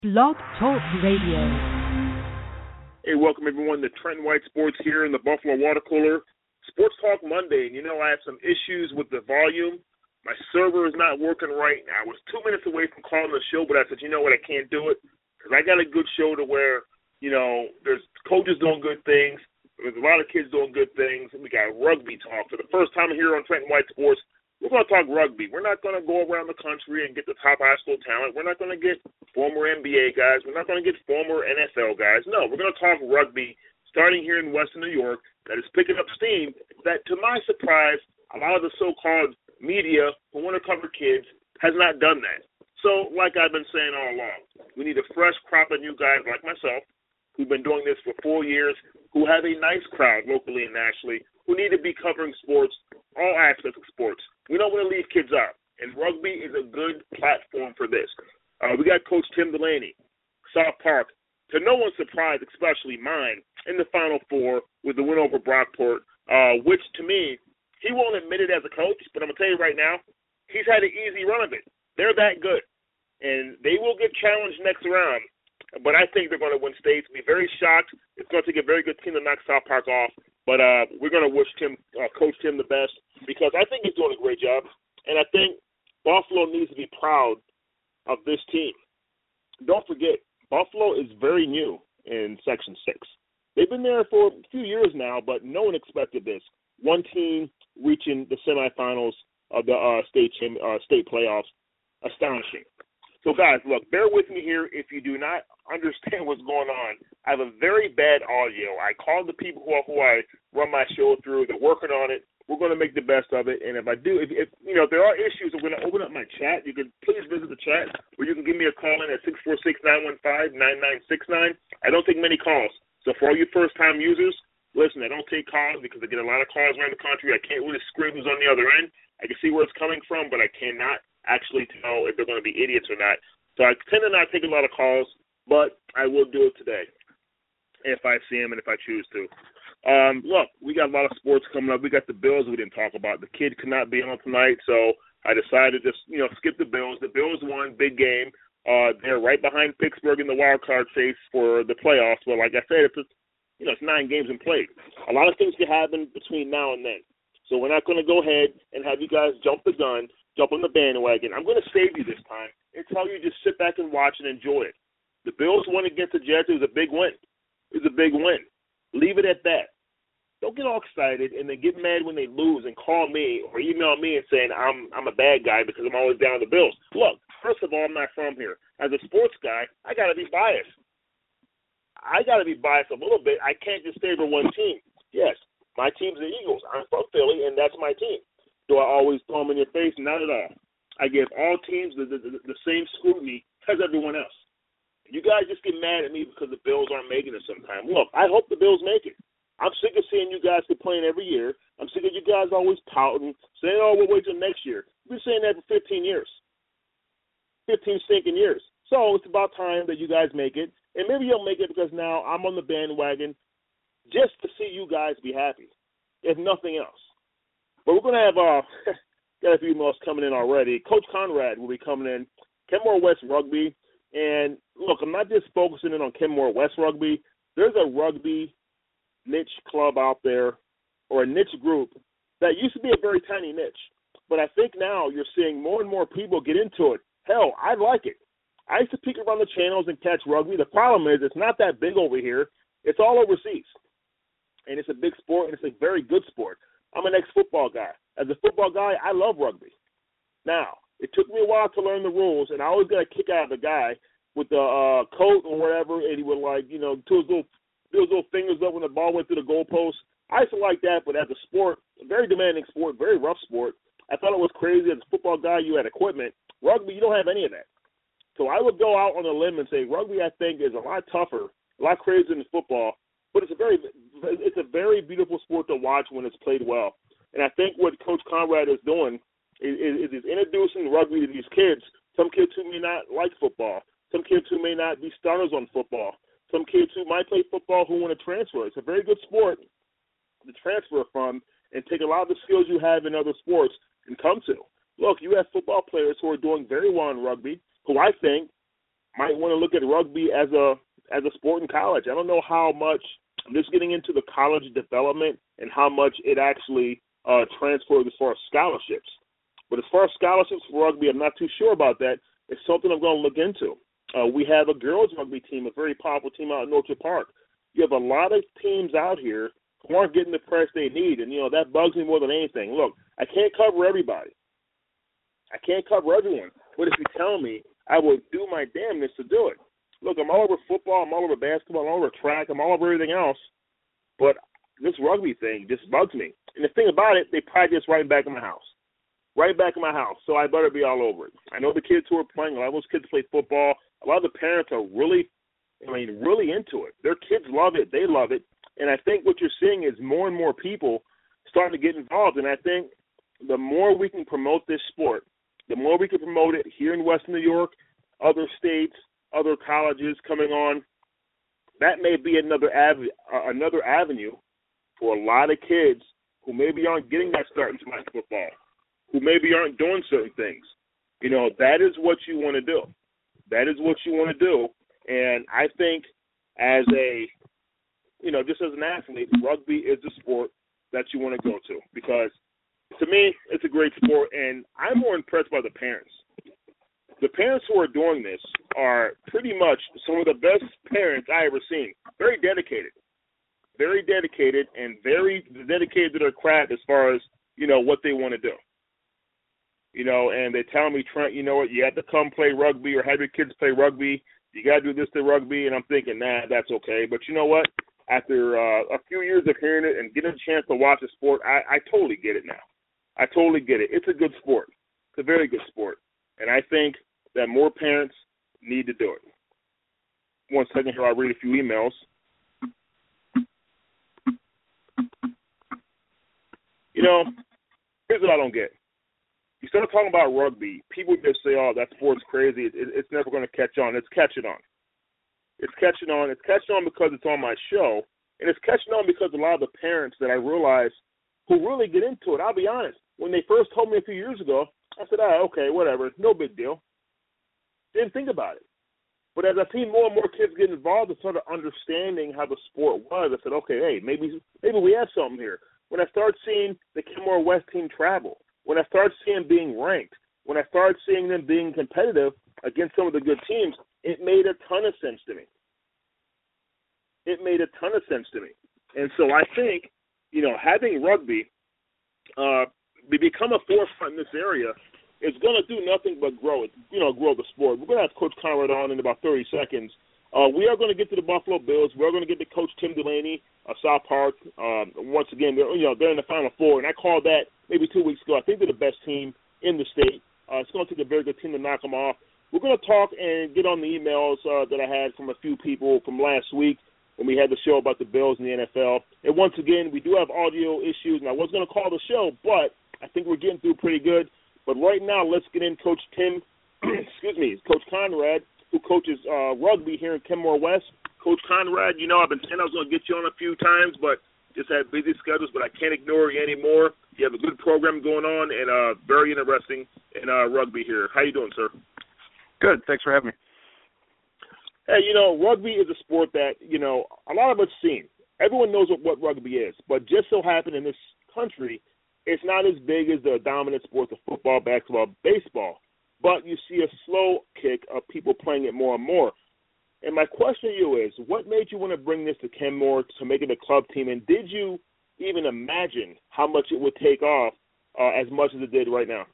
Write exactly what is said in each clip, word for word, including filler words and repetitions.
Blog Talk Radio. Hey, welcome everyone to Trenton White Sports here in the Buffalo Water Cooler. Sports Talk Monday, and you know I have some issues with the volume. My server is not working right. I was two minutes away from calling the show, but I said, you know what, I can't do it because I got a good show to where, you know, there's coaches doing good things. There's a lot of kids doing good things. We got rugby talk. For the first time here on Trenton White Sports, we're going to talk rugby. We're not going to go around the country and get the top high school talent. We're not going to get former N B A guys. We're not going to get former N F L guys. No, we're going to talk rugby starting here in Western New York that is picking up steam that, to my surprise, a lot of the so-called media who want to cover kids has not done that. So, like I've been saying all along, we need a fresh crop of new guys like myself who've been doing this for four years, who have a nice crowd locally and nationally, who need to be covering sports, all aspects of sports. We don't want to leave kids out, and rugby is a good platform for this. Uh, we got Coach Tim Delaney, South Park, to no one's surprise, especially mine, in the Final Four with the win over Brockport, uh, which to me, he won't admit it as a coach, but I'm going to tell you right now, he's had an easy run of it. They're that good, and they will get challenged next round, but I think they're going to win states. Be very shocked. It's going to take a very good team to knock South Park off, but uh, we're going to wish Tim, uh, Coach Tim the best because I think he's doing a great job, and I think Buffalo needs to be proud of this team. Don't forget, Buffalo is very new in Section six. They've been there for a few years now, but no one expected this. One team reaching the semifinals of the uh, state uh, state playoffs. Astonishing. So, guys, look, bear with me here if you do not understand what's going on. I have a very bad audio. I called the people who, who I run my show through. They're working on it. We're going to make the best of it. And if I do, if, if you know, if there are issues, I'm going to open up my chat. You can please visit the chat, or you can give me a call in at six four six, nine one five, nine nine six nine. I don't take many calls. So for all you first-time users, listen, I don't take calls because I get a lot of calls around the country. I can't really scream who's on the other end. I can see where it's coming from, but I cannot actually tell if they're going to be idiots or not. So I tend to not take a lot of calls, but I will do it today if I see them and if I choose to. Um, look, we got a lot of sports coming up. We got the Bills we didn't talk about. The kid could not be on tonight, so I decided to just, you know, skip the Bills. The Bills won, big game. Uh, they're right behind Pittsburgh in the wild card chase for the playoffs. But like I said, it's just, you know, it's nine games in play. A lot of things can happen between now and then. So we're not going to go ahead and have you guys jump the gun, jump on the bandwagon. I'm going to save you this time and tell you just sit back and watch and enjoy it. The Bills won against the Jets. It was a big win. It was a big win. Leave it at that. Don't get all excited and then get mad when they lose and call me or email me and saying I'm I'm a bad guy because I'm always down the Bills. Look, first of all, I'm not from here. As a sports guy, I got to be biased. I got to be biased a little bit. I can't just favor one team. Yes, my team's the Eagles. I'm from Philly, and that's my team. Do I always throw them in your face? Not at all. I give all teams the, the, the same scrutiny as everyone else. You guys just get mad at me because the Bills aren't making it sometime. Look, I hope the Bills make it. I'm sick of seeing you guys complain every year. I'm sick of you guys always pouting, saying, oh, we'll wait till next year. We've been saying that for fifteen years. fifteen stinking years. So it's about time that you guys make it. And maybe you'll make it because now I'm on the bandwagon just to see you guys be happy, if nothing else. But we're going to have uh, got a few more coming in already. Coach Conrad will be coming in. Kenmore West Rugby. And, look, I'm not just focusing in on Kenmore West Rugby. There's a rugby niche club out there or a niche group that used to be a very tiny niche. But I think now you're seeing more and more people get into it. Hell, I like it. I used to peek around the channels and catch rugby. The problem is it's not that big over here. It's all overseas. And it's a big sport, and it's a very good sport. I'm an ex-football guy. As a football guy, I love rugby. Now, it took me a while to learn the rules, and I always got a kick out of the guy with the uh, coat or whatever, and he would, like, you know, do his little, do his little fingers up when the ball went through the goalpost. I used to like that, but as a sport, a very demanding sport, very rough sport, I thought it was crazy. As a football guy, you had equipment. Rugby, you don't have any of that. So I would go out on a limb and say rugby, I think, is a lot tougher, a lot crazier than football, but it's a very it's a very beautiful sport to watch when it's played well. And I think what Coach Conrad is doing is, is, is introducing rugby to these kids, some kids who may not like football, some kids who may not be starters on football, some kids who might play football who want to transfer. It's a very good sport to transfer from and take a lot of the skills you have in other sports and come to. Look, you have football players who are doing very well in rugby, who I think might want to look at rugby as a as a sport in college. I don't know how much, I'm just getting into the college development and how much it actually uh, transfers as far as scholarships. But as far as scholarships for rugby, I'm not too sure about that. It's something I'm going to look into. Uh, we have a girls rugby team, a very powerful team out in Orchard Park. You have a lot of teams out here who aren't getting the press they need, and, you know, that bugs me more than anything. Look, I can't cover everybody. I can't cover everyone. But if you tell me, I will do my damnness to do it. Look, I'm all over football, I'm all over basketball, I'm all over track, I'm all over everything else, but this rugby thing just bugs me. And the thing about it, they practice right back in my house. Right back in my house, so I better be all over it. I know the kids who are playing, a lot of those kids play football. A lot of the parents are really, I mean, really into it. Their kids love it. They love it. And I think what you're seeing is more and more people starting to get involved. And I think the more we can promote this sport, the more we can promote it here in Western New York, other states, other colleges coming on, that may be another avenue, uh, another avenue for a lot of kids who maybe aren't getting that start in flag football, who maybe aren't doing certain things. You know, that is what you want to do. That is what you want to do. And I think as a, you know, just as an athlete, rugby is the sport that you want to go to because, to me, it's a great sport, and I'm more impressed by the parents. The parents who are doing this are pretty much some of the best parents I ever seen. Very dedicated. Very dedicated and very dedicated to their craft as far as, you know, what they want to do. You know, and they tell me, Trent, you know what, you have to come play rugby or have your kids play rugby. You got to do this to rugby. And I'm thinking, nah, that's okay. But you know what? After uh, a few years of hearing it and getting a chance to watch the sport, I, I totally get it now. I totally get it. It's a good sport. It's a very good sport. And I think that more parents need to do it. One second here, I'll read a few emails. You know, here's what I don't get. You start talking about rugby, people just say, oh, that sport's crazy. It, it, it's never going to catch on. It's catching on. It's catching on. It's catching on because it's on my show, and it's catching on because a lot of the parents that I realize who really get into it, I'll be honest, when they first told me a few years ago, I said, ah, okay, whatever, no big deal. Didn't think about it. But as I see more and more kids get involved and sort of understanding how the sport was, I said, okay, hey, maybe maybe we have something here. When I start seeing the Kenmore West team travel, when I start seeing being ranked, when I started seeing them being competitive against some of the good teams, it made a ton of sense to me. It made a ton of sense to me. And so I think, you know, having rugby uh, become a forefront in this area is going to do nothing but grow it, you know, grow the sport. We're going to have Coach Conrad on in about thirty seconds. Uh, we are going to get to the Buffalo Bills. We're going to get to Coach Tim Delaney, uh, South Park. Um, once again, they're, you know, they're in the Final Four, and I called that maybe two weeks ago. I think they're the best team in the state. Uh, it's going to take a very good team to knock them off. We're going to talk and get on the emails uh, that I had from a few people from last week when we had the show about the Bills and the N F L. And once again, we do have audio issues, and I was going to call the show, but I think we're getting through pretty good. But right now, let's get in Coach Tim, excuse me, Coach Conrad, who coaches uh, rugby here in Kenmore West. Coach Conrad, you know, I've been saying I was going to get you on a few times, but just had busy schedules, but I can't ignore you anymore. You have a good program going on and uh, very interesting in uh, rugby here. How you doing, sir? Good. Thanks for having me. Hey, you know, rugby is a sport that, you know, a lot of us seen. Everyone knows what, what rugby is, but just so happened in this country, it's not as big as the dominant sports of football, basketball, baseball. But you see a slow kick of people playing it more and more. And my question to you is, what made you want to bring this to Kenmore to make it a club team? And did you even imagine how much it would take off uh, as much as it did right now?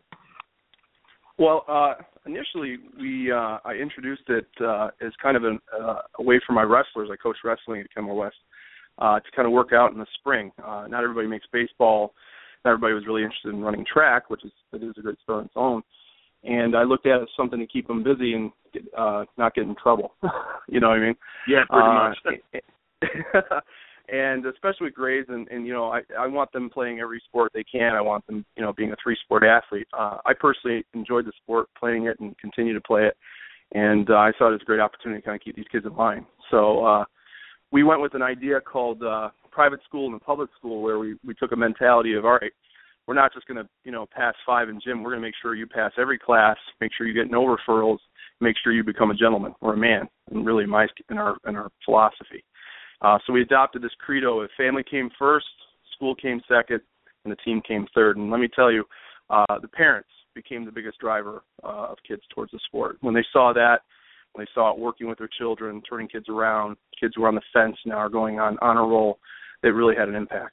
Well, uh, initially, we uh, I introduced it uh, as kind of an, uh, a way for my wrestlers. I coach wrestling at Kenmore West uh, to kind of work out in the spring. Uh, not everybody makes baseball. Not everybody was really interested in running track, which is it is a great sport on its own. And I looked at it as something to keep them busy and uh, not get in trouble. You know what I mean? Yeah, pretty uh, much. And especially with grades, and, and you know, I, I want them playing every sport they can. I want them, you know, being a three-sport athlete. Uh, I personally enjoyed the sport, playing it, and continue to play it. And uh, I thought it was a great opportunity to kind of keep these kids in line. So uh, we went with an idea called uh, private school and public school, where we, we took a mentality of, all right, we're not just going to, you know, pass five in gym. We're going to make sure you pass every class, make sure you get no referrals, make sure you become a gentleman or a man, and really my in our in our philosophy. Uh, so we adopted this credo of family came first, school came second, and the team came third. And let me tell you, uh, the parents became the biggest driver uh, of kids towards the sport. When they saw that, when they saw it working with their children, turning kids around, kids who were on the fence now are going on honor roll, it really had an impact.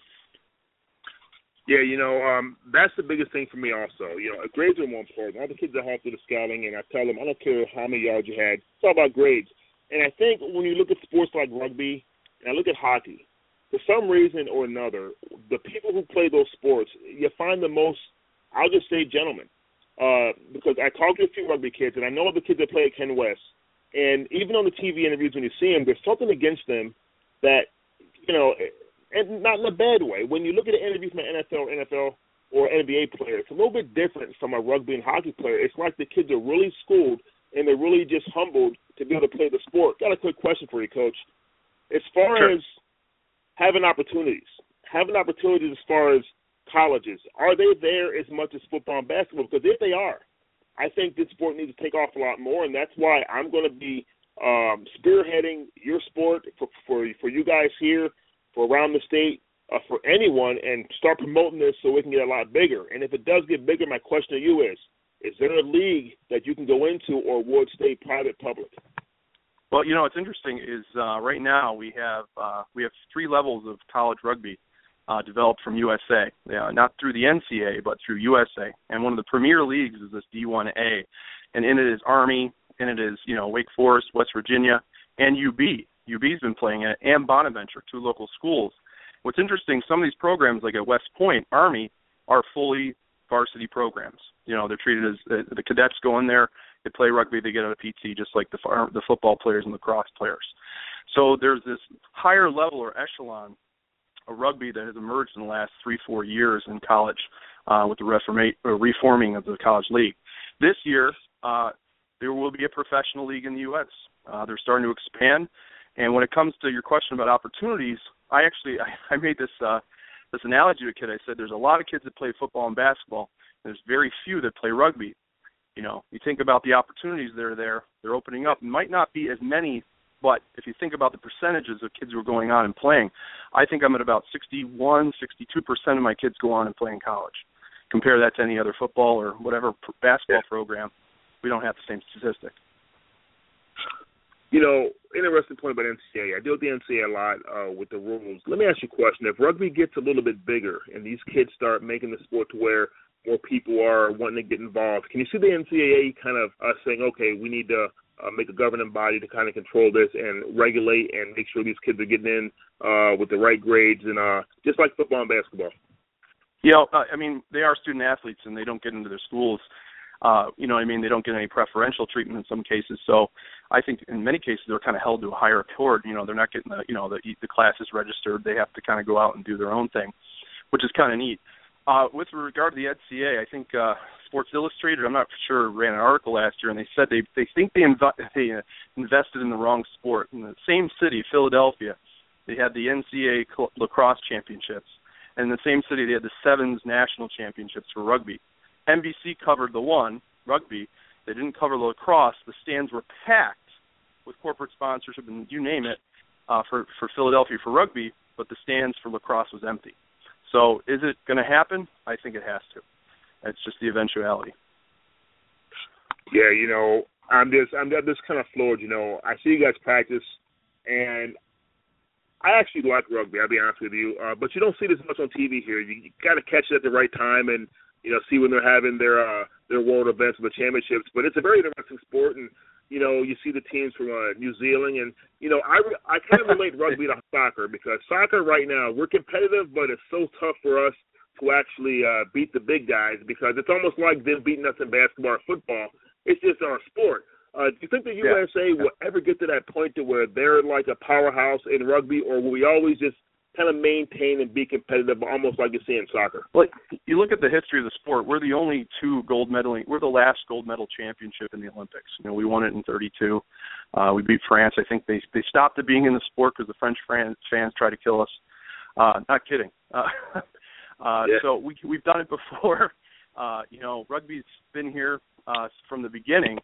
Yeah, you know, um, that's the biggest thing for me also. You know, grades are more important. All the kids that have to do the scouting, and I tell them, I don't care how many yards you had. It's all about grades. And I think when you look at sports like rugby, and I look at hockey, for some reason or another, the people who play those sports, you find the most, I'll just say gentlemen. Uh, because I talk to a few rugby kids, and I know the kids that play at Ken West, and even on the T V interviews when you see them, there's something against them that, you know, and not in a bad way. When you look at the interviews from an N F L, N F L, or N B A player, it's a little bit different from a rugby and hockey player. It's like the kids are really schooled and they're really just humbled to be able to play the sport. Got a quick question for you, Coach. As far Sure. as having opportunities, having opportunities as far as colleges, are they there as much as football and basketball? Because if they are, I think this sport needs to take off a lot more, and that's why I'm going to be um, spearheading your sport for, for for you guys here, for around the state, uh, for anyone, and start promoting this so we can get a lot bigger. And if it does get bigger, my question to you is, is there a league that you can go into, or would stay private, public? Well, you know, what's interesting is uh, right now we have uh, we have three levels of college rugby uh, developed from U S A, uh, not through the N C A A, but through U S A. And one of the premier leagues is this D one A, and in it is Army, and it is, you know, Wake Forest, West Virginia, and U B. U B's been playing it, and Bonaventure, two local schools. What's interesting, some of these programs, like at West Point, Army, are fully varsity programs. You know, they're treated as uh, the cadets go in there, they play rugby, they get out of P T, just like the the football players and lacrosse players. So there's this higher level or echelon of rugby that has emerged in the last three, four years in college uh, with the reforma- or reforming of the college league. This year, uh, there will be a professional league in the U S Uh, they're starting to expand. And when it comes to your question about opportunities, I actually I, I made this uh, this analogy to a kid. I said there's a lot of kids that play football and basketball. And there's very few that play rugby. You know, you think about the opportunities that are there, they're opening up. It might not be as many, but if you think about the percentages of kids who are going on and playing, I think I'm at about sixty-one, sixty-two percent of my kids go on and play in college. Compare that to any other football or whatever basketball program, we don't have the same statistic. You know, interesting point about N C A A. I deal with the N C A A a lot uh, with the rules. Let me ask you a question. If rugby gets a little bit bigger and these kids start making the sport to where more people are wanting to get involved, can you see the N C A A kind of uh, saying, okay, we need to uh, make a governing body to kind of control this and regulate and make sure these kids are getting in uh, with the right grades, and uh, just like football and basketball? You know, uh, I mean, they are student athletes and they don't get into their schools. Uh, you know what I mean? They don't get any preferential treatment in some cases. So I think in many cases they're kind of held to a higher accord. You know, they're not getting the, you know, the, the classes registered. They have to kind of go out and do their own thing, which is kind of neat. Uh, with regard to the N C A A, I think uh, Sports Illustrated, I'm not sure, ran an article last year, and they said they they think they, inv- they uh, invested in the wrong sport. In the same city, Philadelphia, they had the N C A A lacrosse championships. And in the same city, they had the Sevens national championships for rugby. N B C covered the one, rugby. They didn't cover the lacrosse. The stands were packed with corporate sponsorship and you name it uh, for, for Philadelphia for rugby, but the stands for lacrosse was empty. So is it going to happen? I think it has to. It's just the eventuality. Yeah, you know, I'm just I'm just kind of floored. You know, I see you guys practice, and I actually like rugby, I'll be honest with you, uh, but you don't see this much on T V here. You, you got to catch it at the right time and, you know, see when they're having their uh, their world events or the championships. But it's a very interesting sport, and, you know, you see the teams from uh, New Zealand. And, you know, I, re- I kind of relate rugby to soccer, because soccer right now, we're competitive, but it's so tough for us to actually uh, beat the big guys, because it's almost like them beating us in basketball or football. It's just our sport. Uh, do you think the U S A yeah. will ever get to that point to where they're like a powerhouse in rugby, or will we always just kind of maintain and be competitive, almost like you see in soccer? Well, you look at the history of the sport. We're the only two gold medaling. We're the last gold medal championship in the Olympics. You know, we won it in thirty-two. Uh, we beat France. I think they they stopped it being in the sport because the French fans, fans tried to kill us. Uh, not kidding. Uh, uh, yeah. So we we've done it before. Uh, you know, rugby's been here uh, from the beginning.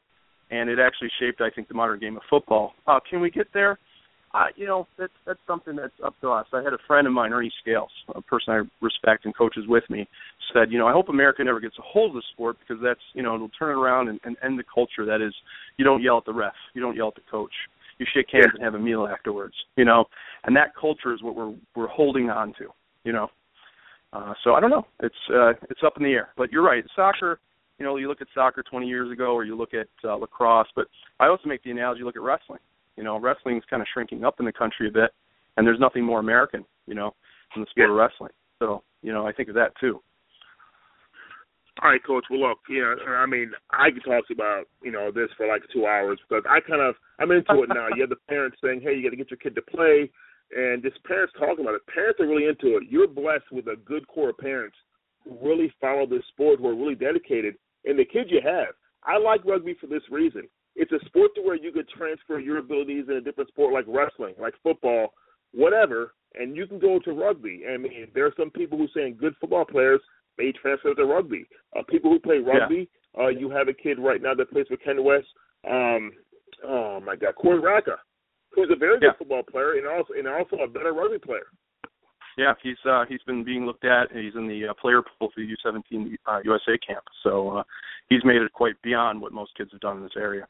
and it actually shaped, I think, the modern game of football. Uh, can we get there? Uh, you know, that's that's something that's up to us. I had a friend of mine, Ernie Scales, a person I respect and coaches with me, said, you know, I hope America never gets a hold of the sport because that's, you know, it'll turn it around and, and end the culture that is, you don't yell at the ref, you don't yell at the coach, you shake hands and have a meal afterwards, you know, and that culture is what we're we're holding on to, you know. Uh, so I don't know, it's uh, it's up in the air. But you're right, soccer. You know, you look at soccer twenty years ago, or you look at uh, lacrosse. But I also make the analogy: look at wrestling. You know, wrestling's kind of shrinking up in the country a bit, and there's nothing more American, you know, than the sport yeah. of wrestling. So, you know, I think of that too. All right, Coach. Well, look, you know, I mean, I could talk about, you know, this for like two hours because I kind of, I'm into it now. You have the parents saying, hey, you got to get your kid to play, and just parents talking about it. Parents are really into it. You're blessed with a good core of parents who really follow this sport, who are really dedicated, and the kids you have. I like rugby for this reason. It's a sport to where you could transfer your abilities in a different sport like wrestling, like football, whatever, and you can go to rugby. I mean, there are some people who are saying good football players may transfer to rugby. Uh, people who play rugby, yeah. uh, you have a kid right now that plays for Ken West. Um, oh, my God, Corey Raka, who's a very good yeah. football player and also and also a better rugby player. Yeah, he's uh, he's been being looked at. He's in the uh, player pool for the U seventeen uh, U S A camp. So uh, he's made it quite beyond what most kids have done in this area.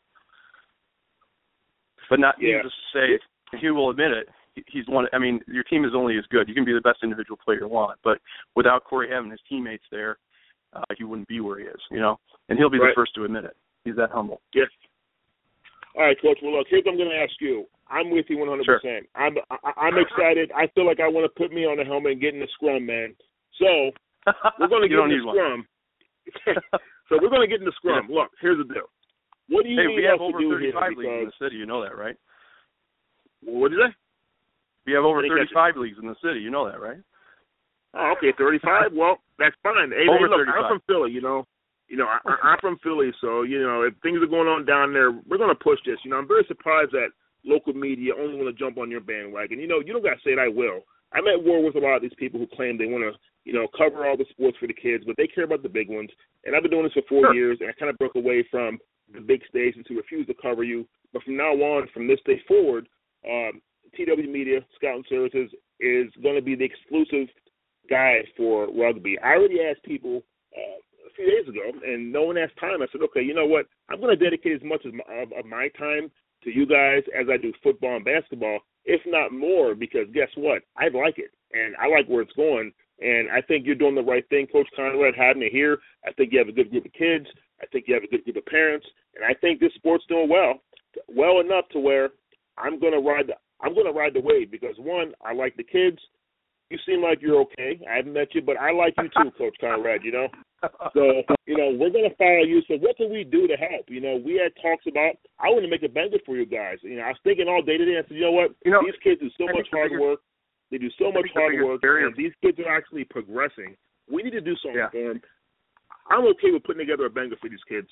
But not yeah. needless to say, he will admit it. He's one. I mean, your team is only as good. You can be the best individual player you want, but without Corey having his teammates there, uh, he wouldn't be where he is. You know, and he'll be right. the first to admit it. He's that humble. Yes. All right, Coach. Well, look, here's what I'm going to ask you. I'm with you one hundred percent. Sure. I'm I, I'm excited. I feel like I want to put me on the helmet and get in the scrum, man. So we're going to get in the scrum. So we're going to get in the scrum. Yeah. Look, here's the deal. What do you hey, need we have us over to do thirty-five here? leagues in the city. You know that, right? What did you say? We have over thirty-five leagues in the city. You know that, right? Oh, okay, thirty-five. Well, that's fine. Hey, over hey, look, thirty-five. I'm from Philly. You know, you know, I, I'm from Philly, so you know, if things are going on down there, we're going to push this. You know, I'm very surprised that local media only want to jump on your bandwagon. You know, you don't got to say it. I will. I'm at war with a lot of these people who claim they want to, you know, cover all the sports for the kids, but they care about the big ones. And I've been doing this for four sure. years, and I kind of broke away from the big stations who refuse to cover you. But from now on, from this day forward, um, T W Media, Scouting Services, is going to be the exclusive guide for rugby. I already asked people uh, a few days ago, and no one asked time. I said, okay, you know what? I'm going to dedicate as much as my, of, of my time to you guys as I do football and basketball, if not more, because guess what? I like it, and I like where it's going. And I think you're doing the right thing, Coach Conrad, having it here. I think you have a good group of kids. I think you have a good group of parents. And I think this sport's doing well, well enough to where I'm going to ride the, I'm going to ride the wave because, one, I like the kids. You seem like you're okay. I haven't met you, but I like you too, Coach Conrad, you know. So, you know, we're going to follow you. So what can we do to help? You know, we had talks about, I want to make a banquet for you guys. You know, I was thinking all day today, I said, you know what, you know, these kids do so much hard biggest, work. They do so much hard work, barrier. and these kids are actually progressing. We need to do something yeah. for them. I'm okay with putting together a banquet for these kids.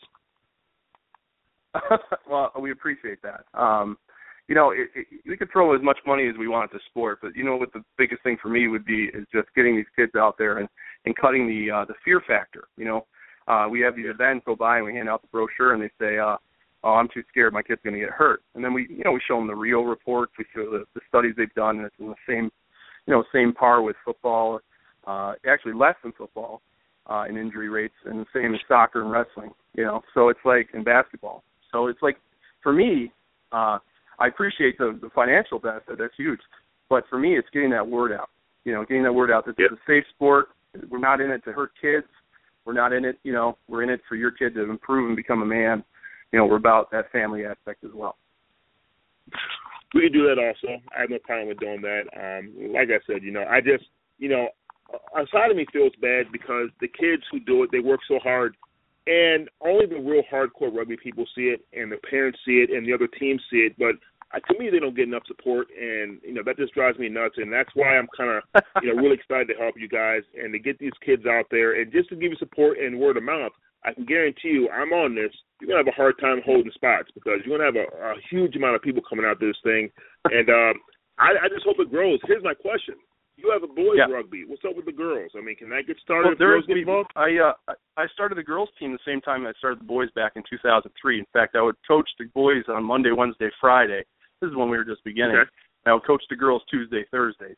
Well, we appreciate that. Um, you know, it, it, we could throw as much money as we want at the sport, but you know what the biggest thing for me would be is just getting these kids out there and, and cutting the uh, the fear factor. You know, uh, we have these events go by and we hand out the brochure and they say, uh, "Oh, I'm too scared, my kid's going to get hurt." And then we, you know, we show them the Rio reports, we show the, the studies they've done, and it's in the same, you know, same par with football, uh, actually less than football uh, in injury rates, and the same as soccer and wrestling. You know, so it's like in basketball. So it's like, for me, uh, I appreciate the, the financial benefit. That's huge. But for me, it's getting that word out. You know, getting that word out that yep. it's a safe sport. We're not in it to hurt kids. We're not in it, you know, we're in it for your kid to improve and become a man. You know, we're about that family aspect as well. We can do that also. I have no problem with doing that. Um, like I said, you know, I just, you know, a side of me feels bad because the kids who do it, they work so hard. And only the real hardcore rugby people see it, and the parents see it, and the other teams see it. But uh, to me, they don't get enough support, and you know that just drives me nuts. And that's why I'm kind of, you know, really excited to help you guys and to get these kids out there, and just to give you support and word of mouth. I can guarantee you, I'm on this. You're gonna have a hard time holding spots because you're gonna have a, a huge amount of people coming out to this thing, and uh, I, I just hope it grows. Here's my question: you have a boys yeah. rugby. What's up with the girls? I mean, can that get started? Well, if girls get we, involved? I uh, I started the girls team the same time I started the boys back in two thousand three. In fact, I would coach the boys on Monday, Wednesday, Friday. This is when we were just beginning. Okay. I would coach the girls Tuesday, Thursdays.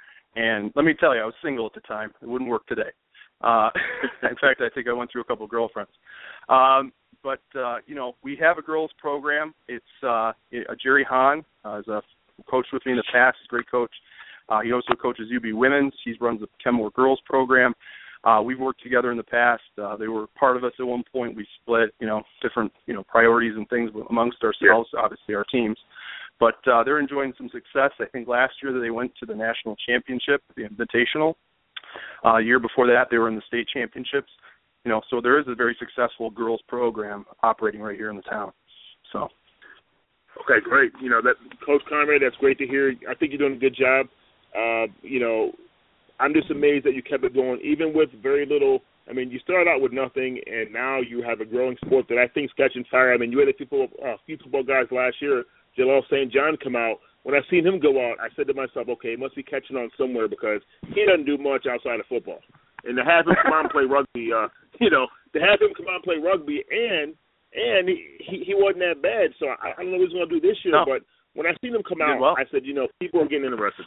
And let me tell you, I was single at the time. It wouldn't work today. Uh, in fact, I think I went through a couple of girlfriends. Um, but, uh, you know, we have a girls program. It's uh, Jerry Hahn uh, is a coach with me in the past. He's a great coach. Uh, he also coaches U B Women's. He runs the Kenmore Girls program. Uh, we've worked together in the past. Uh, they were part of us at one point. We split, you know, different, you know, priorities and things amongst ourselves, yeah. obviously our teams. But uh, they're enjoying some success. I think last year they went to the national championship, the Invitational. Uh, a year before that, they were in the state championships. You know, so there is a very successful girls program operating right here in the town. So. Okay, great. You know, that Coach Conrad, that's great to hear. I think you're doing a good job. Uh, you know, I'm just amazed that you kept it going, even with very little. I mean, you started out with nothing, and now you have a growing sport that I think is catching fire. I mean, you had a few football, uh, few football guys last year, Jalal Saint John, come out. When I seen him go out, I said to myself, okay, he must be catching on somewhere because he doesn't do much outside of football. And to have him come out and play rugby, uh, you know, to have him come out and play rugby, and and he, he wasn't that bad. So I, I don't know what he's going to do this year, no. but when I seen him come out, well. I said, you know, people are getting interested.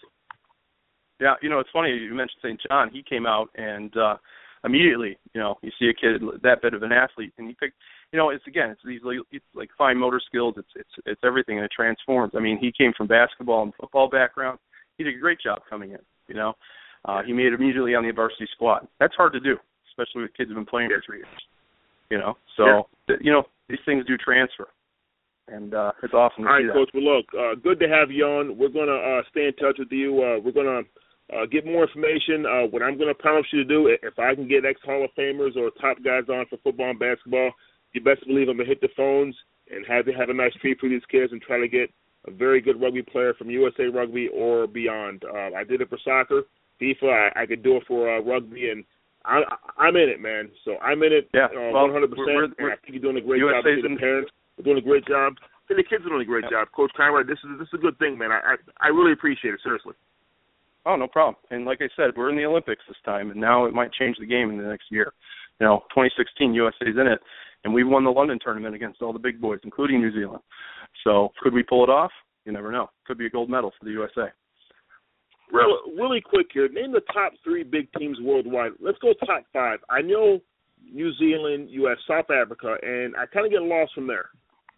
Yeah, you know, it's funny you mentioned Saint John. He came out and uh, immediately, you know, you see a kid that bit of an athlete, and he picked, you know, it's again, it's these it's like fine motor skills. It's it's it's everything, and it transforms. I mean, he came from basketball and football background. He did a great job coming in. You know, uh, he made it immediately on the varsity squad. That's hard to do, especially with kids who've been playing for three years. You know, so yeah. th- you know these things do transfer, and uh, it's awesome to All see right, that. Coach. Well, look, uh, good to have you on. We're gonna uh, stay in touch with you. Uh, we're gonna. Uh, get more information. Uh, what I'm going to promise you to do, if I can get ex-Hall of Famers or top guys on for football and basketball, you best believe I'm going to hit the phones and have have a nice treat for these kids and try to get a very good rugby player from U S A Rugby or beyond. Uh, I did it for soccer, FIFA. I, I could do it for uh, rugby, and I, I'm in it, man. So I'm in it yeah, uh, well, one hundred percent, we're, we're, and I think you're doing a great U S A's job. The parents are doing a great job. And the kids are doing a great yeah. job. Coach Conrad, this is this is a good thing, man. I, I I really appreciate it, seriously. Oh, no problem. And like I said, we're in the Olympics this time, and now it might change the game in the next year. You know, twenty sixteen, U S A's in it, and we won the London tournament against all the big boys, including New Zealand. So could we pull it off? You never know. Could be a gold medal for the U S A. Real, really quick here, name the top three big teams worldwide. Let's go top five. I know New Zealand, U S, South Africa, and I kind of get lost from there.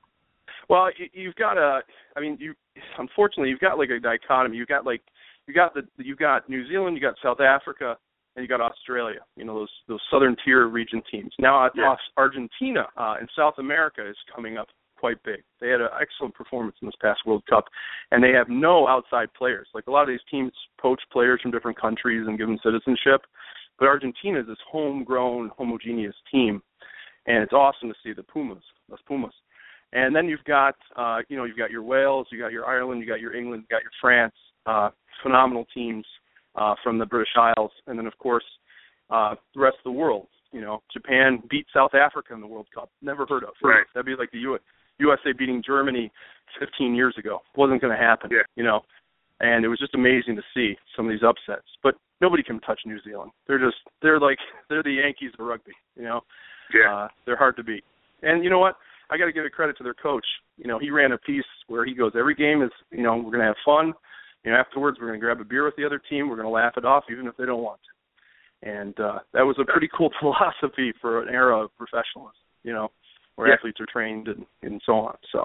Well, you've got a, I mean, you unfortunately, you've got like a dichotomy. You've got like, You got the you got New Zealand, you got South Africa, and you got Australia. You know those those southern tier region teams. Now yeah. Argentina uh, in South America is coming up quite big. They had an excellent performance in this past World Cup, and they have no outside players. Like a lot of these teams poach players from different countries and give them citizenship, but Argentina is this homegrown, homogeneous team, and it's awesome to see the Pumas, los Pumas. And then you've got uh, you know you've got your Wales, you got your Ireland, you got your England, you got your France. Uh, phenomenal teams uh, from the British Isles, and then of course uh, the rest of the world. You know, Japan beat South Africa in the World Cup. Never heard of. Right. That'd be like the U S A beating Germany fifteen years ago. Wasn't going to happen. Yeah. You know, and it was just amazing to see some of these upsets. But nobody can touch New Zealand. They're just they're like they're the Yankees of rugby. You know, yeah. Uh, they're hard to beat. And you know what? I got to give a credit to their coach. You know, he ran a piece where he goes, every game is, you know, we're going to have fun. You know, afterwards, we're going to grab a beer with the other team. We're going to laugh it off, even if they don't want to. And uh, that was a pretty cool philosophy for an era of professionalism, you know, where yeah. athletes are trained and, and so on. So,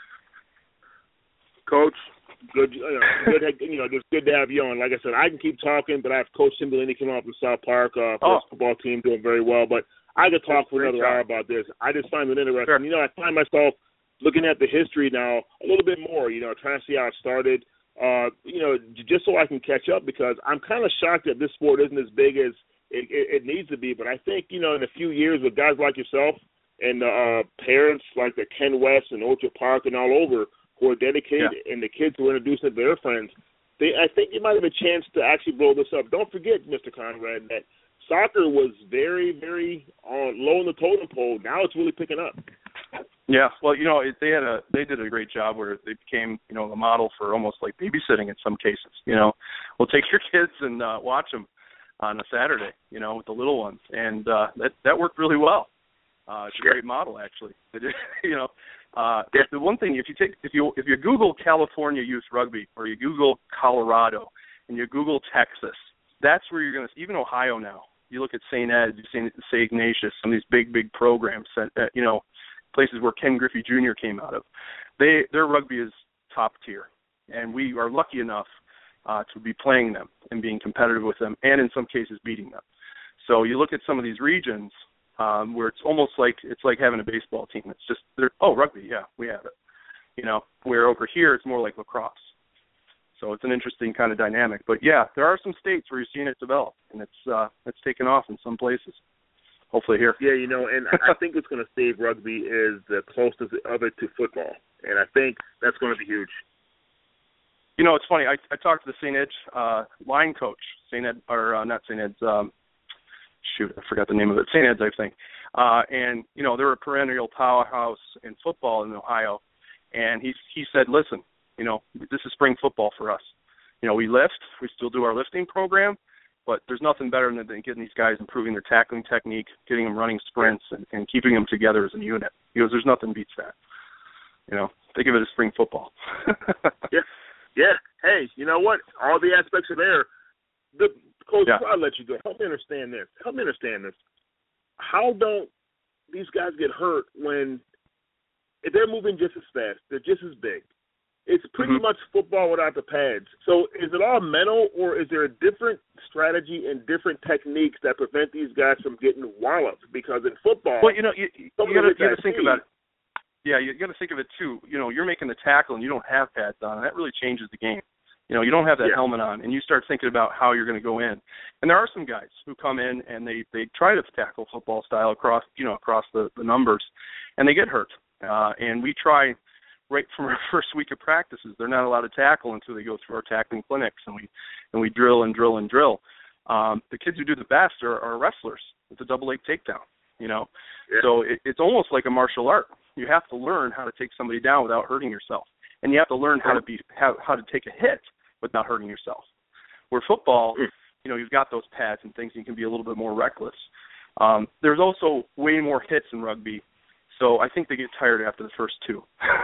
Coach, good, you know, good, you know, just good to have you on. Like I said, I can keep talking, but I have Coach Timberlini coming up from South Park, uh, for oh. his football team, doing very well. But I could talk That's for another hour about this. I just find it interesting. Sure. You know, I find myself looking at the history now a little bit more. You know, trying to see how it started. Uh, you know, just so I can catch up, because I'm kind of shocked that this sport isn't as big as it, it, it needs to be. But I think, you know, in a few years with guys like yourself and uh, parents like the Ken West and Orchard Park and all over who are dedicated, yeah. and the kids who are introducing it to their friends, they, I think you might have a chance to actually blow this up. Don't forget, Mister Conrad, that soccer was very, very uh, low in the totem pole. Now it's really picking up. Yeah, well, you know, it, they had a they did a great job where they became, you know, the model for almost like babysitting in some cases. You know, we'll take your kids and uh, watch them on a Saturday, you know, with the little ones, and uh, that that worked really well. Uh, it's a great model, actually. you know, uh, yeah. the one thing if you take if you if you Google California youth rugby or you Google Colorado and you Google Texas, that's where you're going to even Ohio now. You look at Saint Ed, Saint Ignatius, some of these big big programs that, that you know. Places where Ken Griffey Junior came out of, they their rugby is top tier, and we are lucky enough uh, to be playing them and being competitive with them, and in some cases beating them. So you look at some of these regions um, where it's almost like it's like having a baseball team. It's just they're oh rugby, yeah, we have it, you know. Where over here it's more like lacrosse. So it's an interesting kind of dynamic. But yeah, there are some states where you're seeing it develop, and it's uh, it's taken off in some places. Hopefully here. Yeah, you know, and I think what's going to save rugby is the closeness of it to football, and I think that's going to be huge. You know, it's funny. I, I talked to the Saint Ed's uh, line coach, Saint Ed, or uh, not Saint Ed's. Um, shoot, I forgot the name of it. Saint Ed's, I think. Uh, and you know, they're a perennial powerhouse in football in Ohio, and he he said, listen, you know, this is spring football for us. You know, we lift, we still do our lifting program. But there's nothing better than getting these guys improving their tackling technique, getting them running sprints, and, and keeping them together as a unit. He goes, there's nothing beats that. You know, think of it as spring football. yeah, yeah. Hey, you know what? All the aspects are there. The coach, yeah. I'll let you go. Help me understand this. Help me understand this. How don't these guys get hurt when if they're moving just as fast, they're just as big? It's pretty mm-hmm. much football without the pads. So is it all mental, or is there a different strategy and different techniques that prevent these guys from getting walloped? Because in football, well, you know, you, you got to think about it. Yeah, you got to think of it too. You know, you're making the tackle and you don't have pads on, and that really changes the game. You know, you don't have that yeah. helmet on, and you start thinking about how you're going to go in. And there are some guys who come in and they they try to tackle football style across you know across the, the numbers, and they get hurt. Uh, and we try. Right from our first week of practices, they're not allowed to tackle until they go through our tackling clinics, and we and we drill and drill and drill. Um, the kids who do the best are, are wrestlers. It's a double leg takedown, you know. Yeah. So it, it's almost like a martial art. You have to learn how to take somebody down without hurting yourself, and you have to learn how to be how, how to take a hit without hurting yourself. Where football, you know, you've got those pads and things, and you can be a little bit more reckless. Um, there's also way more hits in rugby. So I think they get tired after the first two.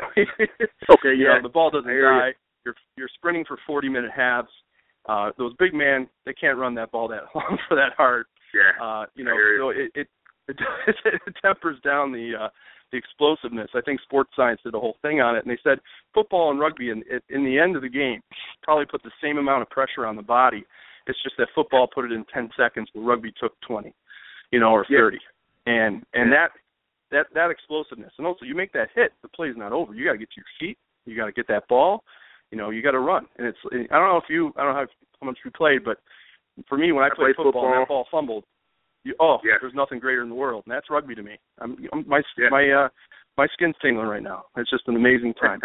okay, you yeah. know, the ball doesn't die. You're you're sprinting for forty-minute halves. Uh, those big men, they can't run that ball that long for that hard. Yeah. Uh, you know, so it it, it it tempers down the uh, the explosiveness. I think Sports Science did a whole thing on it, and they said football and rugby, in in the end of the game, probably put the same amount of pressure on the body. It's just that football put it in ten seconds, but rugby took twenty, you know, or thirty, yeah. and and that. That that explosiveness, and also you make that hit, the play's not over. You got to get to your feet. You got to get that ball. You know, you got to run. And it's I don't know if you I don't know how, how much you played, but for me when I, I played, played football, football and that ball fumbled, you, oh, yeah. there's nothing greater in the world, and that's rugby to me. I'm, I'm my yeah. my uh my skin's tingling right now. It's just an amazing time.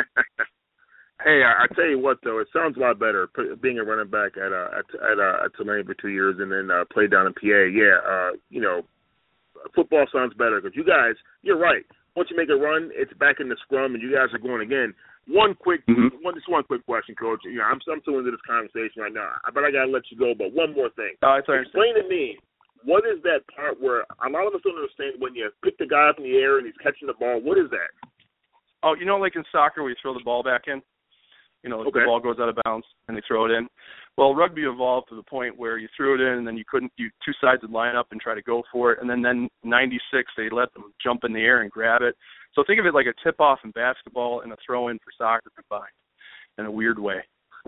Hey, I, I tell you what though, it sounds a lot better being a running back at uh, at at, uh, at Tulane for two years and then uh, played down in P A. Yeah, uh, you know. Football sounds better because you guys, you're right. Once you make a run, it's back in the scrum, and you guys are going again. One quick, mm-hmm. one just one quick question, Coach. You know, I'm I'm still into this conversation right now, but I gotta let you go. But one more thing. Uh, sorry. Explain to me what is that part where a lot of us don't understand when you pick the guy up in the air and he's catching the ball. What is that? Oh, you know, like in soccer, where you throw the ball back in. You know, okay. the ball goes out of bounds and they throw it in. Well, rugby evolved to the point where you threw it in and then you couldn't, you two sides would line up and try to go for it. And then, then ninety-six, they let them jump in the air and grab it. So think of it like a tip-off in basketball and a throw-in for soccer combined in a weird way.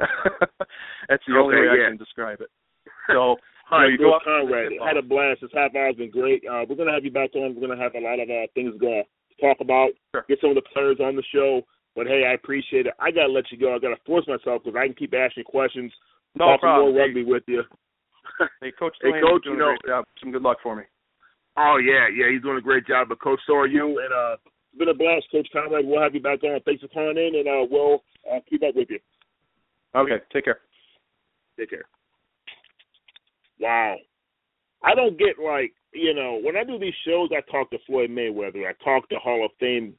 That's the only okay, way yeah. I can describe it. So, All right, you, know, you go up Conrad, had a blast. This half hour has been great. Uh, we're going to have you back on. We're going to have a lot of uh, things to talk about, sure. get some of the players on the show. But, hey, I appreciate it. I got to let you go. I got to force myself because I can keep asking questions. No talking problem. more rugby hey, with you. hey, Coach hey, Tulane, Coach, doing you know, a great job. Some good luck for me. Oh, yeah, yeah, he's doing a great job. But, Coach, so are you. And uh, it's been a blast, Coach Conrad. We'll have you back on. Thanks for calling in, and uh, we'll uh, keep up with you. Okay, take care. Take care. Wow. I don't get, like, you know, when I do these shows, I talk to Floyd Mayweather. I talk to Hall of Fame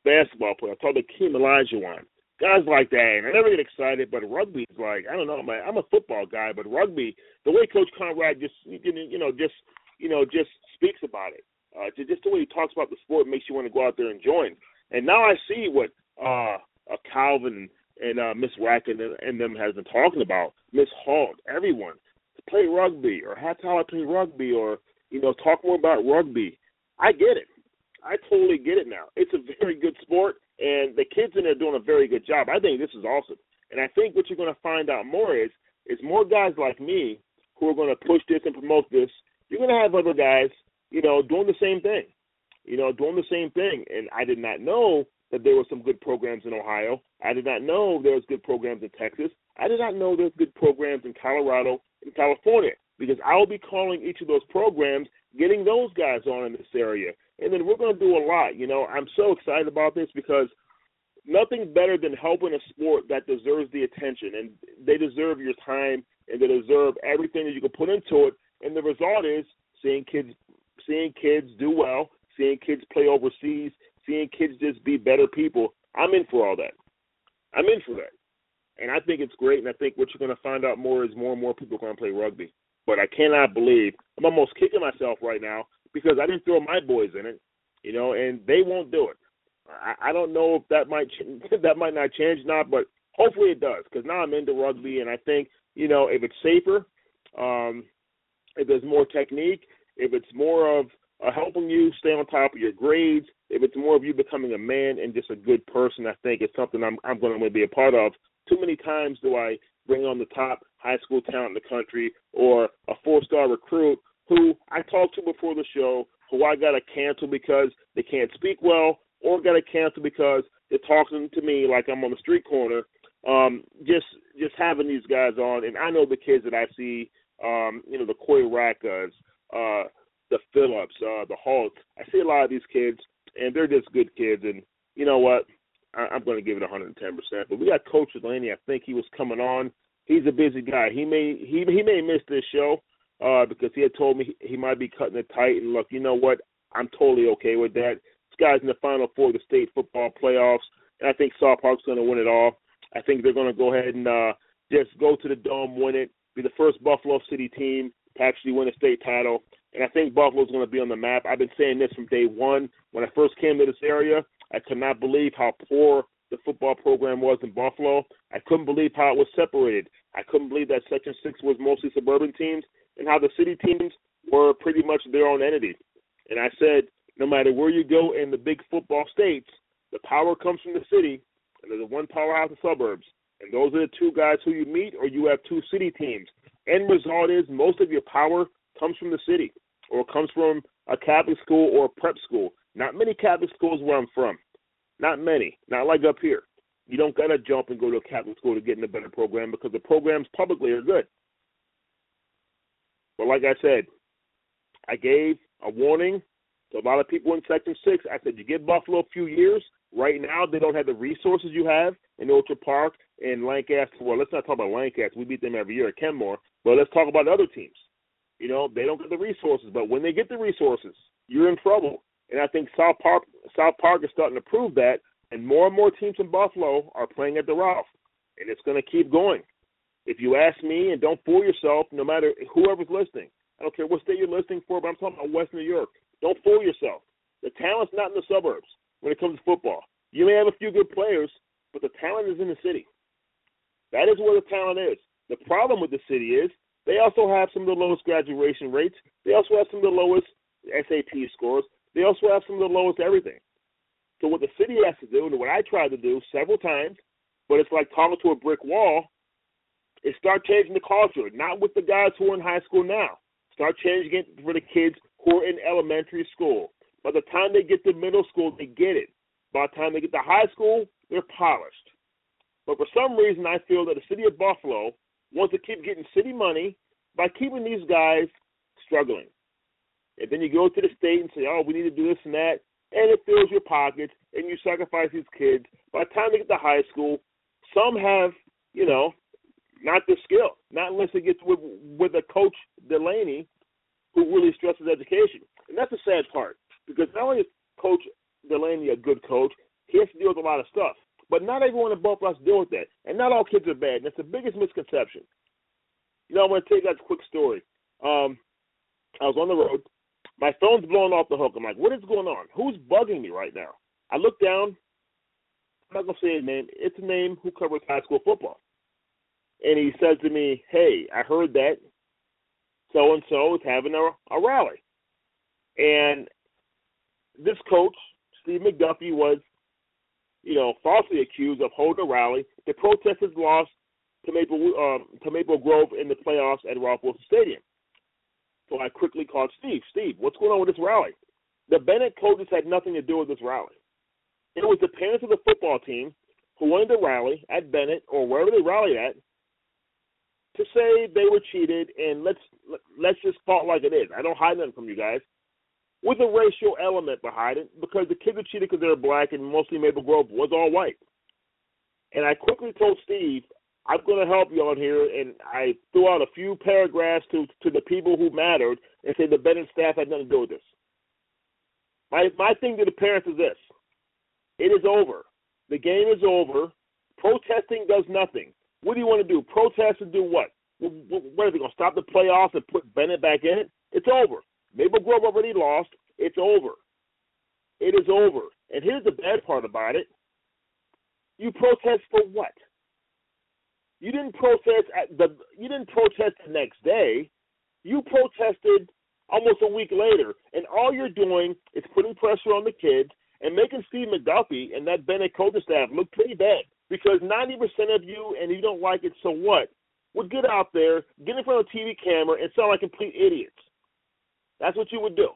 basketball player. I talked to Keem Olajuwon. Guys like that, and I never get excited, but rugby is like, I don't know, I'm a, I'm a football guy, but rugby, the way Coach Conrad just, you know, just, you know, just speaks about it, uh, just the way he talks about the sport makes you want to go out there and join. And now I see what uh, uh, Calvin and uh, Miss Wacken and, and them has been talking about, Miss Hall, everyone, to play rugby or have to play rugby or, you know, talk more about rugby. I get it. I totally get it now. It's a very good sport, and the kids in there are doing a very good job. I think this is awesome. And I think what you're going to find out more is, is more guys like me who are going to push this and promote this. You're going to have other guys, you know, doing the same thing, you know, doing the same thing. And I did not know that there were some good programs in Ohio. I did not know there was good programs in Texas. I did not know there was good programs in Colorado and California, because I will be calling each of those programs, getting those guys on in this area. And then we're going to do a lot. You know, I'm so excited about this because nothing better than helping a sport that deserves the attention. And they deserve your time, and they deserve everything that you can put into it. And the result is seeing kids seeing kids do well, seeing kids play overseas, seeing kids just be better people. I'm in for all that. I'm in for that. And I think it's great, and I think what you're going to find out more is more and more people are going to play rugby. But I cannot believe, I'm almost kicking myself right now because I didn't throw my boys in it, you know, and they won't do it. I, I don't know if that might that might not change or not, but hopefully it does, because now I'm into rugby, and I think, you know, if it's safer, um, if there's more technique, if it's more of uh, helping you stay on top of your grades, if it's more of you becoming a man and just a good person, I think it's something I'm, I'm going to be a part of. Too many times do I bring on the top high school talent in the country or a four-star recruit who I talked to before the show, who I got to cancel because they can't speak well, or got to cancel because they're talking to me like I'm on the street corner. Um, just just having these guys on, and I know the kids that I see, um, you know, the Corey Rackas, uh, the Phillips, uh, the Halts. I see a lot of these kids, and they're just good kids. And you know what? I, I'm going to give it one hundred ten percent. But we got Coach Delaney. I think he was coming on. He's a busy guy. He may he he may miss this show uh, because he had told me he, he might be cutting it tight. And look, you know what? I'm totally okay with that. This guy's in the Final Four of the state football playoffs, and I think South Park's going to win it all. I think they're going to go ahead and uh, just go to the Dome, win it, be the first Buffalo City team to actually win a state title. And I think Buffalo's going to be on the map. I've been saying this from day one. When I first came to this area, I could not believe how poor the football program was in Buffalo. I couldn't believe how it was separated. I couldn't believe that Section six was mostly suburban teams and how the city teams were pretty much their own entity. And I said, no matter where you go in the big football states, the power comes from the city, and there's one powerhouse of suburbs. And those are the two guys who you meet, or you have two city teams. End result is most of your power comes from the city, or comes from a Catholic school or a prep school. Not many Catholic schools where I'm from. Not many. Not like up here. You don't got to jump and go to a Catholic school to get in a better program because the programs publicly are good. But like I said, I gave a warning to a lot of people in Section six. I said, you give Buffalo a few years. Right now, they don't have the resources you have in Orchard Park and Lancaster. Well, let's not talk about Lancaster. We beat them every year at Kenmore. But let's talk about other teams. You know, they don't get the resources. But when they get the resources, you're in trouble. And I think South Park South Park is starting to prove that. And more and more teams in Buffalo are playing at the Ralph. And it's going to keep going. If you ask me, and don't fool yourself, no matter whoever's listening. I don't care what state you're listening for, but I'm talking about West New York. Don't fool yourself. The talent's not in the suburbs when it comes to football. You may have a few good players, but the talent is in the city. That is where the talent is. The problem with the city is they also have some of the lowest graduation rates. They also have some of the lowest S A T scores. They also have some of the lowest everything. So what the city has to do, and what I tried to do several times, but it's like talking to a brick wall, is start changing the culture, not with the guys who are in high school now. Start changing it for the kids who are in elementary school. By the time they get to middle school, they get it. By the time they get to high school, they're polished. But for some reason, I feel that the city of Buffalo wants to keep getting city money by keeping these guys struggling. And then you go to the state and say, oh, we need to do this and that, and it fills your pockets, and you sacrifice these kids. By the time they get to high school, some have, you know, not the skill, not unless they get with, with a Coach Delaney who really stresses education. And that's the sad part, because not only is Coach Delaney a good coach, he has to deal with a lot of stuff. But not everyone in both of us deal with that. And not all kids are bad. And that's the biggest misconception. You know, I'm going to tell you guys a quick story. Um, I was on the road. My phone's blowing off the hook. I'm like, what is going on? Who's bugging me right now? I look down. I'm not going to say his name. It's a name who covers high school football. And he says to me, hey, I heard that so-and-so is having a, a rally. And this coach, Steve McDuffie, was, you know, falsely accused of holding a rally. The protesters lost to Maple, um, to Maple Grove in the playoffs at Ralph Wilson Stadium. So I quickly called Steve. Steve, what's going on with this rally? The Bennett coaches had nothing to do with this rally. It was the parents of the football team who wanted to rally at Bennett or wherever they rallied at to say they were cheated, and let's let's just call it like it is. I don't hide nothing from you guys. With a racial element behind it, because the kids were cheated because they were black and mostly Maple Grove was all white. And I quickly told Steve, I'm going to help you on here, and I threw out a few paragraphs to, to the people who mattered and said the Bennett staff had nothing to do with this. My, my thing to the parents is this. It is over. The game is over. Protesting does nothing. What do you want to do? Protest and do what? What are they going to stop the playoffs and put Bennett back in it? It's over. Maple Grove already lost. It's over. It is over. And here's the bad part about it. You protest for what? You didn't protest at the you didn't protest the next day. You protested almost a week later. And all you're doing is putting pressure on the kids and making Steve McDuffie and that Bennett coaching staff look pretty bad. Because ninety percent of you, and you don't like it, so what, would get out there, get in front of a T V camera, and sound like complete idiots. That's what you would do.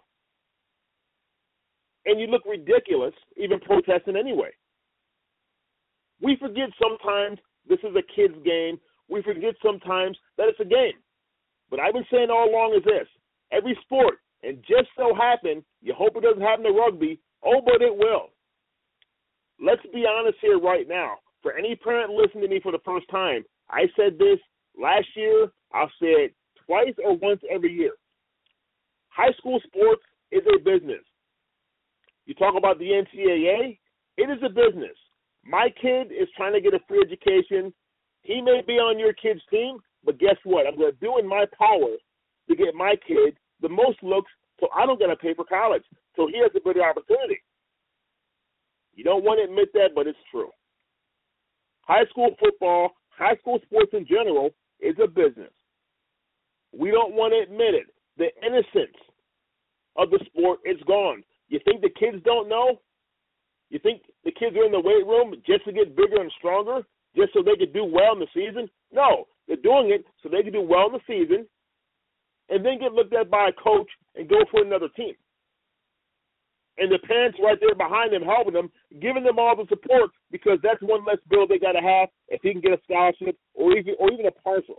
And you look ridiculous even protesting anyway. We forget sometimes this is a kid's game. We forget sometimes that it's a game. But I've been saying all along is this. Every sport, and just so happen, you hope it doesn't happen to rugby, oh, but it will. Let's be honest here right now. For any parent listening to me for the first time, I said this last year. I'll say it twice or once every year. High school sports is a business. You talk about the N C double A, it is a business. My kid is trying to get a free education. He may be on your kid's team, but guess what? I'm going to do in my power to get my kid the most looks so I don't got to pay for college. So he has a better opportunity. You don't want to admit that, but it's true. High school football, high school sports in general, is a business. We don't want to admit it. The innocence of the sport is gone. You think the kids don't know? You think the kids are in the weight room just to get bigger and stronger, just so they could do well in the season? No, they're doing it so they can do well in the season and then get looked at by a coach and go for another team. And the parents right there behind them helping them, giving them all the support because that's one less bill they got to have if he can get a scholarship or even or even a partial.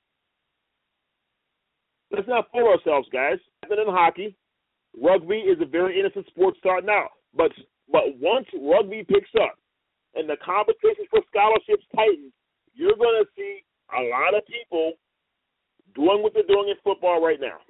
Let's not fool ourselves, guys. Other than hockey, rugby is a very innocent sport starting out. But but once rugby picks up and the competition for scholarships tightens, you're going to see a lot of people doing what they're doing in football right now.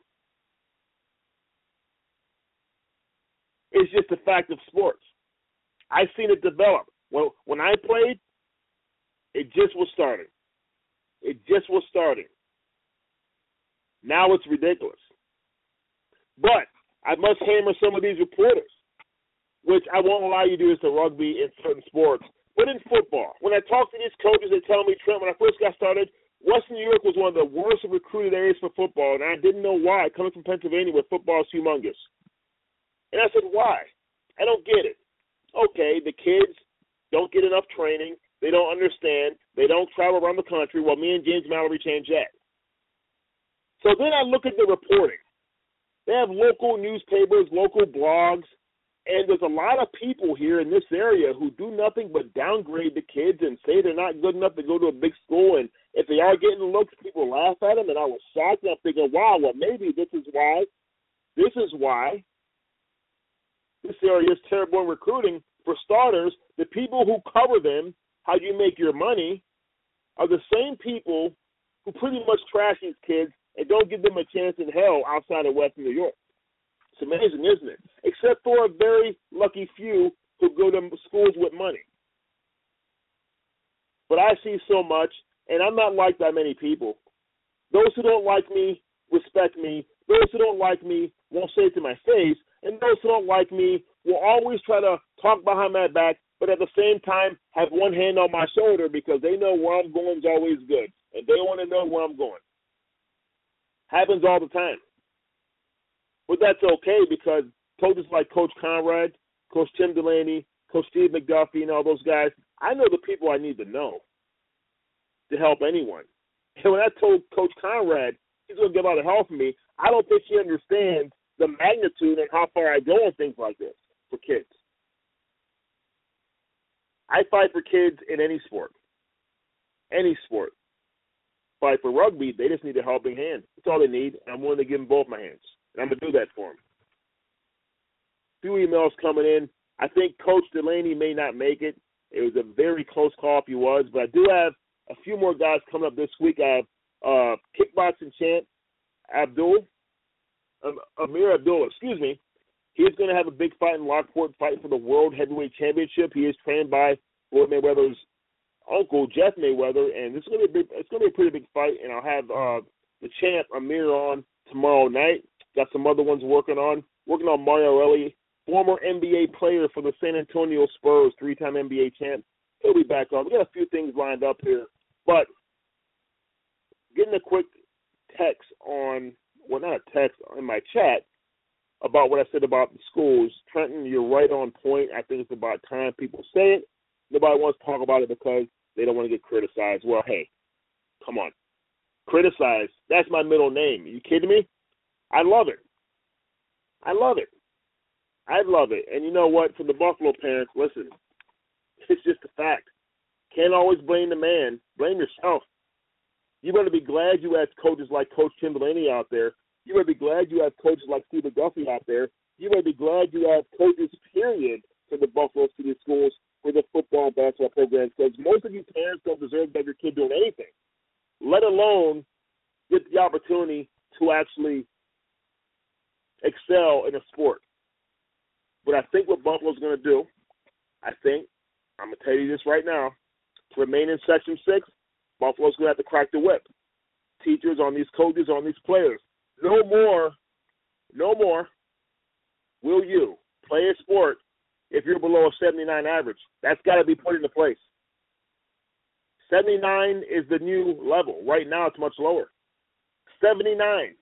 It's just a fact of sports. I've seen it develop. When, when I played, it just was starting. It just was starting. Now it's ridiculous. But I must hammer some of these reporters, which I won't allow you to do this to rugby and certain sports, but in football. When I talk to these coaches, they tell me, Trent, when I first got started, Western New York was one of the worst recruited areas for football, and I didn't know why, coming from Pennsylvania where football is humongous. And I said, why? I don't get it. Okay, the kids don't get enough training. They don't understand. They don't travel around the country. Well, me and James Mallory changed that. So then I look at the reporting. They have local newspapers, local blogs, and there's a lot of people here in this area who do nothing but downgrade the kids and say they're not good enough to go to a big school. And if they are getting looks, people laugh at them. And I was shocked. And I'm thinking, wow, well, maybe this is why. This is why this area is terrible in recruiting. For starters, the people who cover them, how you make your money, are the same people who pretty much trash these kids and don't give them a chance in hell outside of Western New York. It's amazing, isn't it? Except for a very lucky few who go to schools with money. But I see so much, and I'm not liked by many people. Those who don't like me respect me. Those who don't like me won't say it to my face. And those who don't like me will always try to talk behind my back, but at the same time have one hand on my shoulder because they know where I'm going is always good. And they want to know where I'm going. Happens all the time. But that's okay because coaches like Coach Conrad, Coach Tim Delaney, Coach Steve McDuffie, and all those guys, I know the people I need to know to help anyone. And when I told Coach Conrad he's going to get a lot of help from me, I don't think he understands the magnitude and how far I go on things like this for kids. I fight for kids in any sport. Any sport. Fight for rugby, they just need a helping hand. That's all they need, and I'm willing to give them both my hands. And I'm going to do that for them. A few emails coming in. I think Coach Delaney may not make it. It was a very close call if he was, but I do have a few more guys coming up this week. I have uh, kickboxing champ Abdul, um, Amir Abdul, excuse me. He's going to have a big fight in Lockport, fight for the World Heavyweight Championship. He is trained by Floyd Mayweather's uncle, Jeff Mayweather, and this is going to be a big, it's going to be a pretty big fight. And I'll have uh, the champ Amir on tomorrow night. Got some other ones working on. Working on Mario Ellie, former N B A player for the San Antonio Spurs, three-time N B A champ. He'll be back on. We got a few things lined up here, but getting a quick text on, well, not a text, in my chat about what I said about the schools. Trenton, you're right on point. I think it's about time people say it. Nobody wants to talk about it because they don't want to get criticized. Well, hey, come on. Criticize. That's my middle name. Are you kidding me? I love it. I love it. I love it. And you know what? For the Buffalo parents, listen, it's just a fact. Can't always blame the man. Blame yourself. You better be glad you have coaches like Coach Tim Delaney out there. You better be glad you have coaches like Steve McDuffie out there. You better be glad you have coaches, period, for the Buffalo City Schools for the football and basketball programs, because most of you parents don't deserve to have your kid doing anything, let alone get the opportunity to actually excel in a sport. But I think what Buffalo's going to do, I think, I'm going to tell you this right now, to remain in Section six, Buffalo's going to have to crack the whip. Teachers on these coaches, on these players. No more, no more will you play a sport if you're below a seventy-nine average. That's got to be put into place. seventy-nine is the new level. Right now it's much lower. seventy-nine.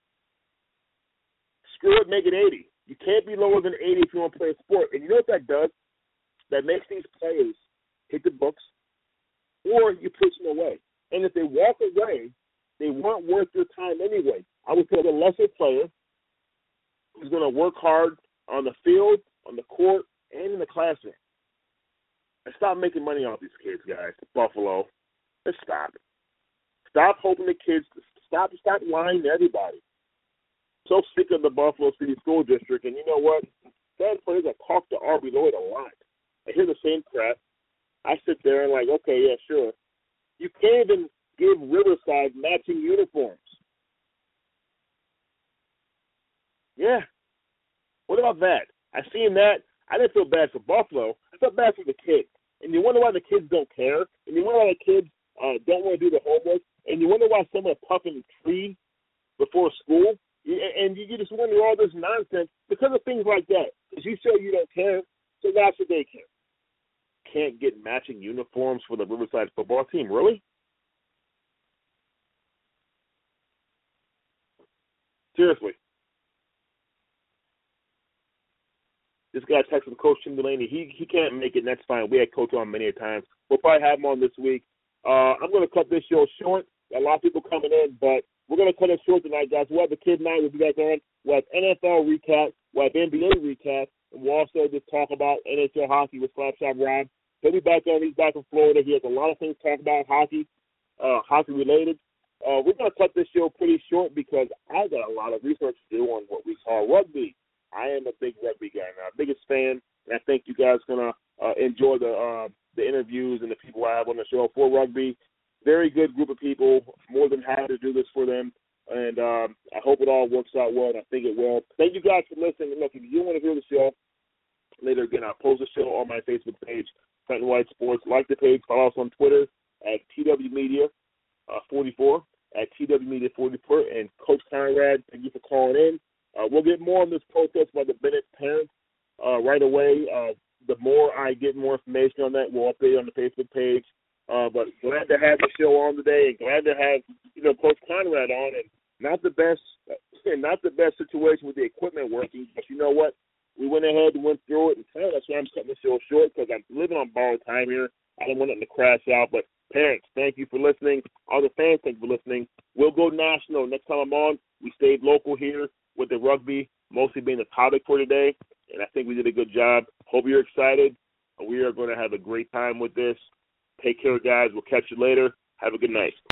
Screw it, make it eighty. You can't be lower than eighty if you want to play a sport. And you know what that does? That makes these players hit the books, or you push them away. And if they walk away, they weren't worth your time anyway. I would put a lesser player who's going to work hard on the field, on the court, and in the classroom. And stop making money off these kids, guys. Buffalo. Let's stop it. Stop hoping the kids, stop, stop lying to everybody. So sick of the Buffalo City School District, and you know what? Fan players, I talk to Arby Lloyd a lot. I hear the same crap. I sit there and like, okay, yeah, sure. You can't even give Riverside matching uniforms. Yeah. What about that? I seen that. I didn't feel bad for Buffalo. I felt bad for the kids. And you wonder why the kids don't care. And you wonder why the kids uh, don't want to do the homework. And you wonder why some are puffing a tree before school. And you just wonder all this nonsense because of things like that. Because you say you don't care, so why should they care? Can't get matching uniforms for the Riverside football team. Really? Seriously. This guy texted Coach Tim Delaney. He he can't make it, and that's fine. We had Coach on many a times. We'll probably have him on this week. Uh, I'm going to cut this show short. A lot of people coming in, but we're going to cut it short tonight, guys. We'll have the kid night. We'll be back on. We'll have N F L recap. We'll have N B A recap. And we'll also just talk about N H L hockey with Slapshot Rob. He'll be back on. He's back in Florida. He has a lot of things to talk about hockey, uh, hockey-related. Uh, we're going to cut this show pretty short because I got a lot of research to do on what we call rugby. I am a big rugby guy now, biggest fan, and I think you guys are going to uh, enjoy the uh, the interviews and the people I have on the show for rugby. Very good group of people, more than happy to do this for them, and um, I hope it all works out well, and I think it will. Thank you guys for listening. Look, if you want to hear the show, later. Again, I'll post the show on my Facebook page, Trenton White Sports. Like the page. Follow us on Twitter at T W Media uh, forty-four, at T W Media forty-four. And Coach Conrad, thank you for calling in. Uh, we'll get more on this protest by the Bennett parents uh, right away. Uh, the more I get more information on that, we'll update on the Facebook page. Uh, but glad to have the show on today, and glad to have, you know, Coach Conrad on. And not the best, not the best situation with the equipment working, but you know what? We went ahead and went through it, and so that's why I'm cutting the show short, because I'm living on borrowed time here. I don't want it to crash out. But parents, thank you for listening. All the fans, thank you for listening. We'll go national next time I'm on. We stayed local here with the rugby mostly being the topic for today, and I think we did a good job. Hope you're excited. We are going to have a great time with this. Take care, guys. We'll catch you later. Have a good night.